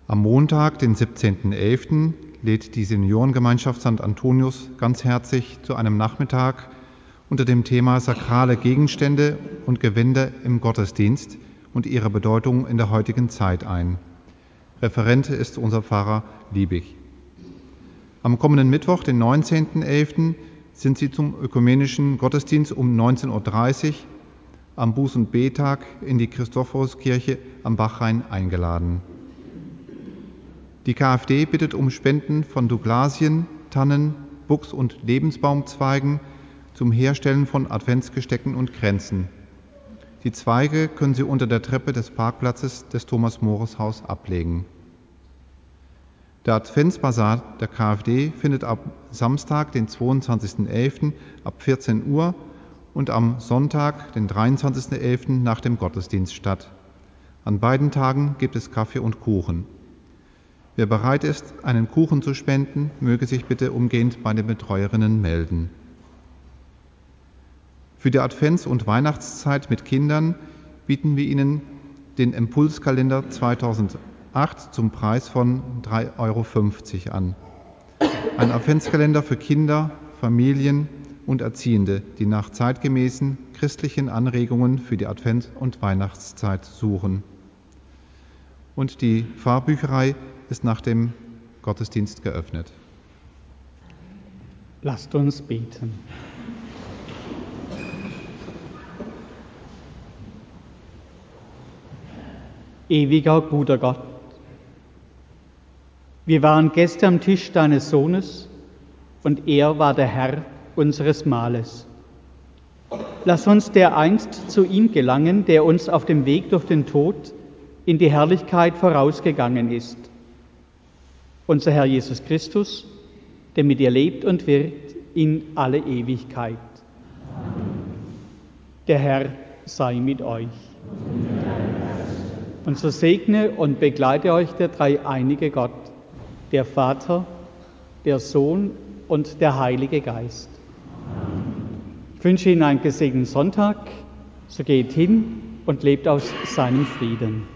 Am Montag, den 17.11., lädt die Seniorengemeinschaft St. Antonius ganz herzlich zu einem Nachmittag unter dem Thema Sakrale Gegenstände und Gewänder im Gottesdienst und ihre Bedeutung in der heutigen Zeit ein. Referent ist unser Pfarrer Liebig. Am kommenden Mittwoch, den 19.11., sind Sie zum ökumenischen Gottesdienst um 19.30 Uhr am Buß- und Bettag in die Christophoruskirche am Bachrhein eingeladen. Die KfD bittet um Spenden von Douglasien, Tannen, Buchs- und Lebensbaumzweigen zum Herstellen von Adventsgestecken und Kränzen. Die Zweige können Sie unter der Treppe des Parkplatzes des Thomas-Mores-Haus ablegen. Der Adventsbasar der KfD findet am Samstag, den 22.11. ab 14 Uhr und am Sonntag, den 23.11. nach dem Gottesdienst statt. An beiden Tagen gibt es Kaffee und Kuchen. Wer bereit ist, einen Kuchen zu spenden, möge sich bitte umgehend bei den Betreuerinnen melden. Für die Advents- und Weihnachtszeit mit Kindern bieten wir Ihnen den Impulskalender 2008 zum Preis von 3,50 € an. Ein Adventskalender für Kinder, Familien und Erziehende, die nach zeitgemäßen christlichen Anregungen für die Advents- und Weihnachtszeit suchen. Und die Pfarrbücherei ist nach dem Gottesdienst geöffnet. Lasst uns beten. Ewiger, guter Gott, wir waren Gäste am Tisch deines Sohnes und er war der Herr unseres Mahles. Lass uns dereinst zu ihm gelangen, der uns auf dem Weg durch den Tod in die Herrlichkeit vorausgegangen ist. Unser Herr Jesus Christus, der mit dir lebt und wirkt in alle Ewigkeit. Der Herr sei mit euch. Und so segne und begleite euch der dreieinige Gott, der Vater, der Sohn und der Heilige Geist. Ich wünsche Ihnen einen gesegneten Sonntag, so geht hin und lebt aus seinem Frieden.